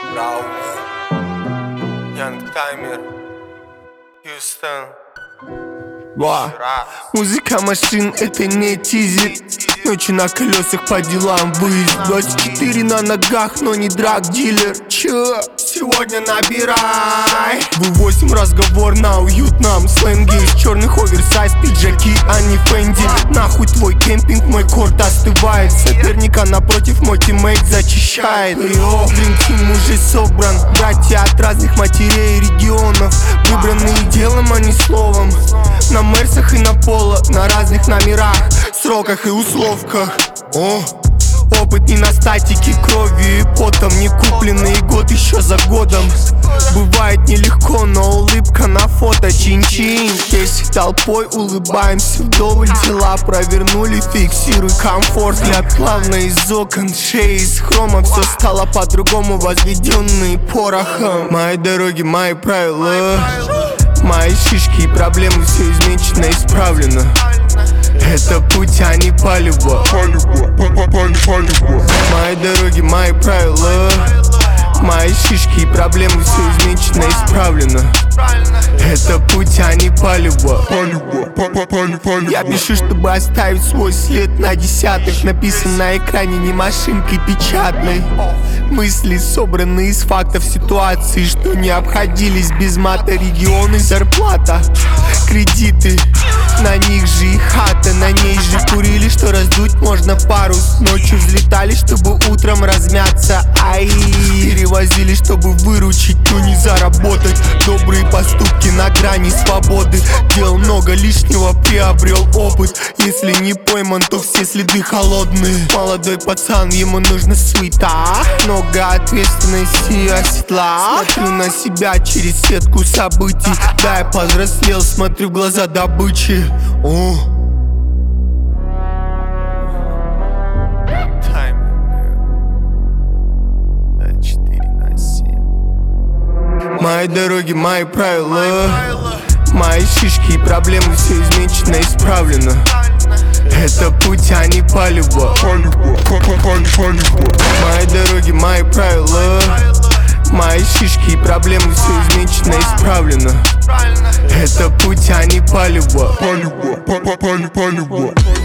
Рау, Янг Таймер, Хьюстон. Музыка машин — это не тизер. Ночью на колесах по делам выезд. 24 на ногах, но не драг-дилер. Чё? Сегодня набирай. V8 разговор на уютном сленге. Из черных оверсайз пиджаки, а не Фэнди. Нахуй твой кемпинг, мой корт остывает. Соперника напротив мой тиммейт зачищает. Йо, дрим-тим уже собран. Братья от разных матерей и регионов, выбранные делом, а не словом. На мерсах и на поло, на разных номерах, сроках и условках. Опыт не на статике, кровью и потом, не купленный год еще за годом. Бывает нелегко, но улыбка на фото чин-чин. Здесь толпой улыбаемся вдоволь, дела провернули, фиксируй комфорт. Взгляд плавно из окон, шеи из хрома, все стало по-другому, возведенные порохом. Мои дороги, мои правила, мои шишки и проблемы, все измечено, исправлено. Это путь, а не палево. Мои дороги, мои правила, мои шишки и проблемы, все измечено, исправлено. Это путь, а не палево. Я пишу, чтобы оставить свой след на десятых. Написан на экране не машинкой печатной. Мысли собраны из фактов ситуации, что не обходились без мата. Регионы, зарплата, кредиты, на них же и хата, на ней же курили, что раздуть можно парус. Ночью взлетали, чтобы утром размяться. Перевозили, чтобы выручить, но не заработать. Добрые поступки на грани свободы. Делал много лишнего, приобрел опыт. Если не пойман, то все следы холодные. Молодой пацан, ему нужна суета, много ответственности и осетла. Смотрю на себя через сетку событий. Да, я повзрослел, смотрю в глаза добычи. Мои дороги, мои правила, мои шишки и проблемы, все измечено, исправлено. Это путь, а не палево. Мои дороги, мои правила, мои шишки и проблемы, все измечено, исправлено. Это путь, а не палево.